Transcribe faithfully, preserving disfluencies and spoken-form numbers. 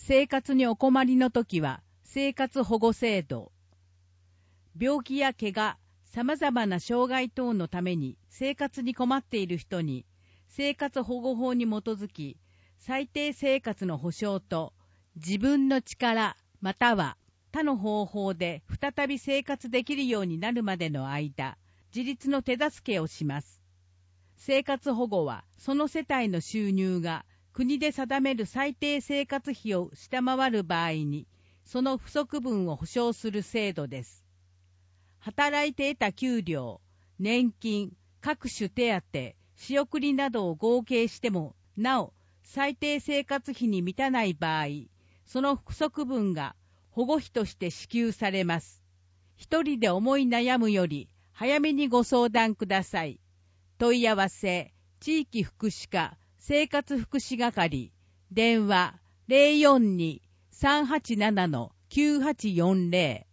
生活にお困りのときは生活保護制度。病気や怪我、様々な障害等のために生活に困っている人に生活保護法に基づき最低生活の保障と自分の力または他の方法で再び生活できるようになるまでの間、自立の手助けをします。生活保護はその世帯の収入が国で定める最低生活費を下回る場合に、その不足分を保障する制度です。働いて得た給料、年金、各種手当、仕送りなどを合計しても、なお最低生活費に満たない場合、その不足分が保護費として支給されます。一人で思い悩むより早めにご相談ください。問い合わせ、地域福祉課生活福祉係、電話 ゼロよんに さんはちなな きゅうはちよんゼロ